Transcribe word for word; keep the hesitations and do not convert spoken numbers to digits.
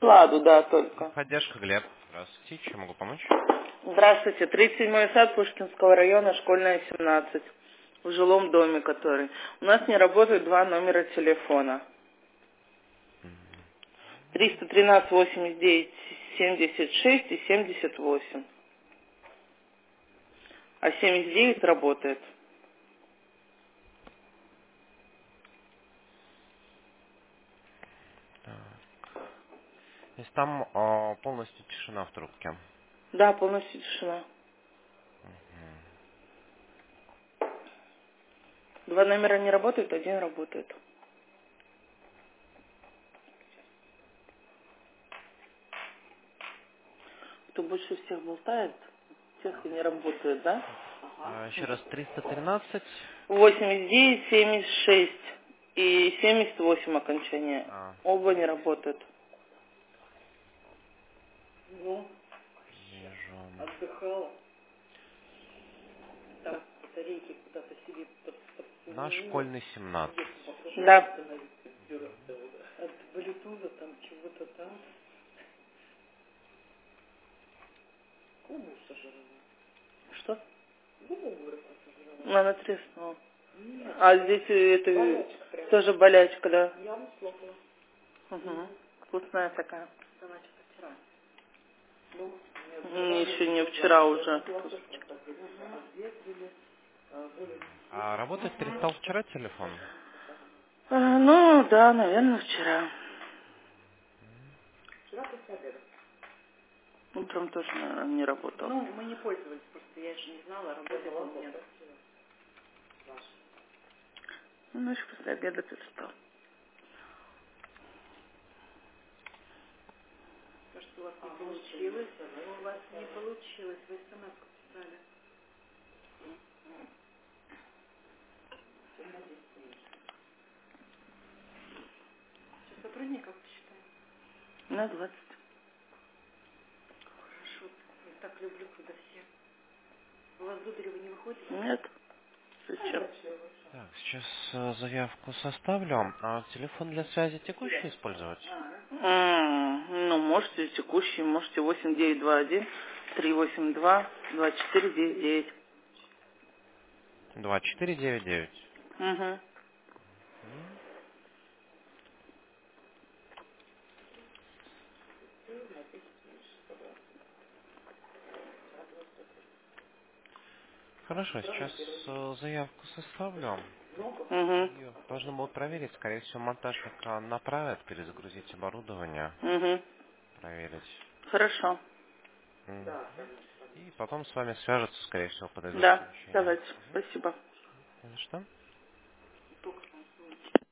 Ладу, да, только. Поддержка, Глеб. Здравствуйте, чем могу помочь? Здравствуйте. тридцать седьмой сад Пушкинского района, школьная, семнадцать. В жилом доме, который. У нас не работают два номера телефона. триста тринадцать восемьдесят девять семьдесят шесть и семьдесят восемь. А семьдесят девять работает. Так. То есть там э, полностью тишина в трубке. Да, полностью тишина. Два номера не работают, один работает. Кто больше всех болтает, тех и не работает, да? А, еще раз, триста тринадцать. восемьдесят девять семьдесят шесть и семьдесят восемь окончание. А, Оба не работают. Ну, вижу. отдыхала. Там батарейки куда-то себе под, На подсоединила. школьный семнадцать. Да. От блютуза там чего-то там. Губу сожрала. Что? Губу сожрала. Она треснула. Нет. А здесь это болячка тоже болячка, да? Я слопала. Угу. Вкусная такая. Она что-то вчера. Ну, еще не вчера уже. А работать перестал вчера телефон? А, ну, да, наверное, вчера. Вчера после обеда. Утром тоже, наверное, не работал. Ну, мы не пользовались, просто я же не знала, работал он нет. Ну, ночью после обеда перестал. Кажется, у вас не получилось. У вас не получилось. Вы смс-ку писали. Сейчас сотрудников посчитаем. На двадцать. Хорошо. Я так люблю, когда все. У вас Дударева не выходит? Нет. Зачем? Так, сейчас э, заявку составлю. А телефон для связи текущий использовать? М, Ну, можете текущий, можете восемь девять два один три восемь два два четыре девять девять. два четыре девять девять. Угу. Хорошо, сейчас э, заявку составлю. Угу. Ее должны будут проверить. Скорее всего, монтажник э, направит, перезагрузить оборудование, Угу. проверить. Хорошо. Мгм. И потом с вами свяжутся, скорее всего, подойдут в Да, помещение. давайте. Спасибо. Не за что?